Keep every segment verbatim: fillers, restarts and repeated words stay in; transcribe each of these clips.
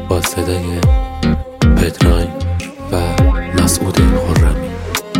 با صدای پدرای و مسعود خرمی.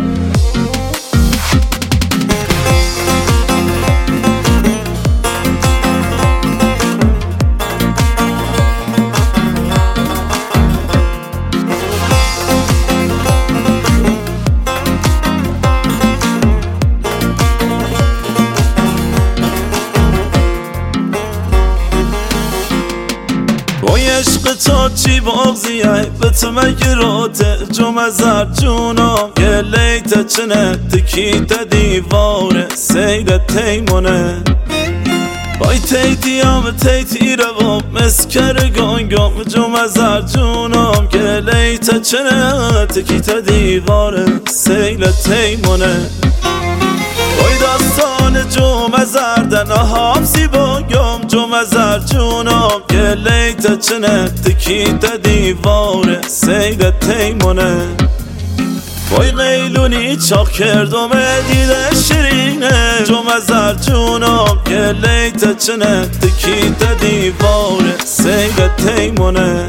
عشق تو چی بغضیه به تو مگراته جمع زر جونم یه لیت چنه تکیت دیواره سیل تیمونه بای تیتی هم تیتی رو مسکر گنگم جمع زر جونم یه لیت چنه تکیت دیواره سیل تیمونه بای داستان جمع زردن حافظی بانگم جمع زر جونم یه لیت چنه تکیت دیواره سیل تیمونه وای قیلونی چاق کردم دیده شیرینه جمع زر جونم یه لیت چنه تکیت دیواره سیل تیمونه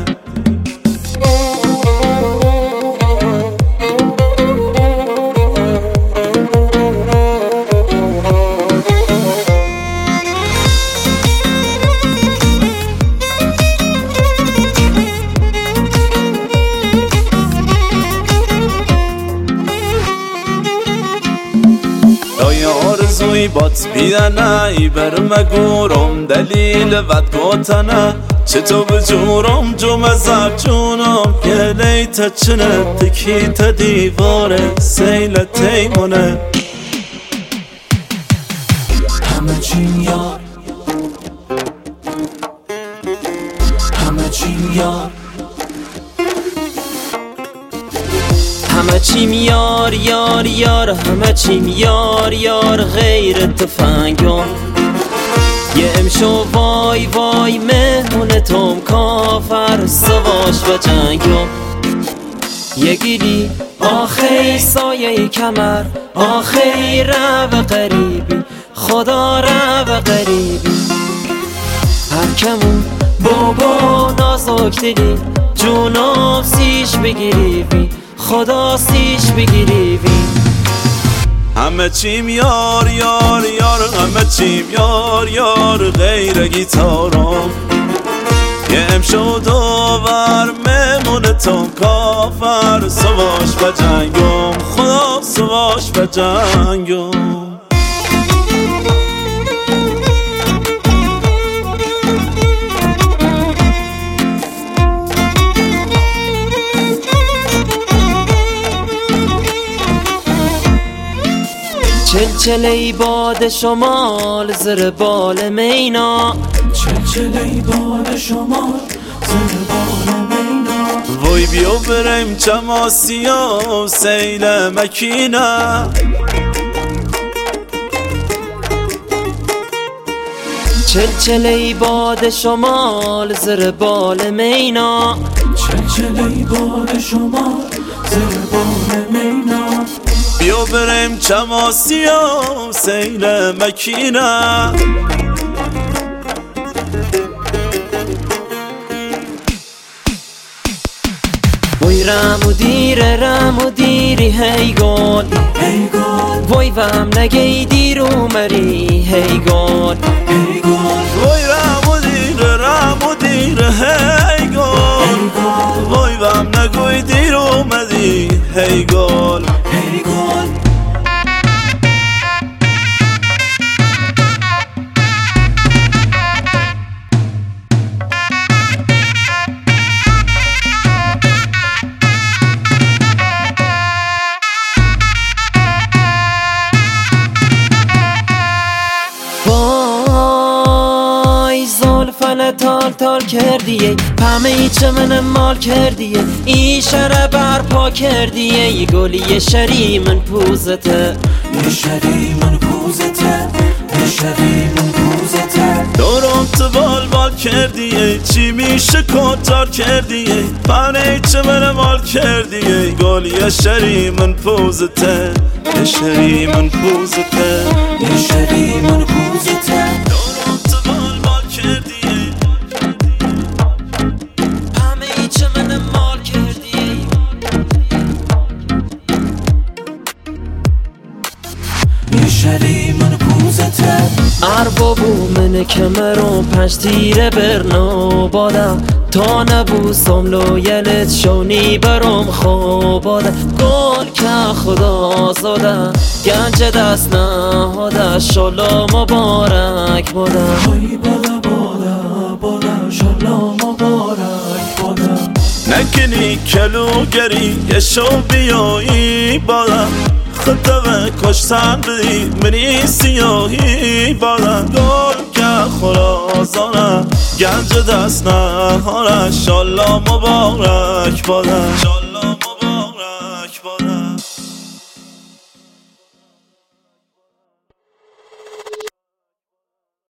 آرزوی بات بیدنه بر مگورم دلیل ود گوتنه چطور بجورم جمع زر جونم یه لیت چنه تکیت دیواره سیل تیمونه همه چیم یار همه چیم یار همه چیم یار یار یار همه چیم یار یار غیر تفنگم یه امشو وای وای مهمون توم کافر سواش و جنگم یه گیری آخی سایه کمر آخی رو قریبی خدا رو قریبی هر کمون بابا نازک دلی جونم سیش بگیریبی خدا سیش بگیریبی همه چیم یار یار یار همه چیم یار یار غیر گیتارم یه امشو دوور ممون تو کافر سواش و جنگم خدا سواش و جنگم چلچله باد شمال زر بال مینا چلچله باد شمال زر بال مینا وای بیا بریم چماسیا و سیل مکینه چلچله باد شمال زر بال مینا چلچله باد شمال زر بال مینا بیا بریم چماسیا و سیل مکینه وای رمو دیر رمو دیری هی گل هی گل وای وهم نگی دیر اومری هی گل هی گل وای رمو دیر رمو دیر هی گل وای وهم نگوی دیر اومدی هی گل هی گل تال تال کردیه همه ایچ من مال کردیه ای شره برپا کردیه یه گلی یه شری من پوزته یه شری من پوزته یه شری من پوزته دورم تو بال بال کردیه چی میشه کنتار کردیه پنه ایچ من مال کردیه گلی یه شری من پوزته یه شری من پوزته یه شری من پوزته دورم تو بال بال کردیه من کمرم پنج تیره برنا بادم تا نبوسم لو یلت شونی برام خواباده گل که خدا زاده گنج دست نهاده شالا مبارک باده های باده باده باده شالا مبارک باده نکنی کلوگری یه شو بیایی باده خطوه کشتن بدی منی سیاهی باده گل که خرازانه گنج دست نهاره شالا مبارک باده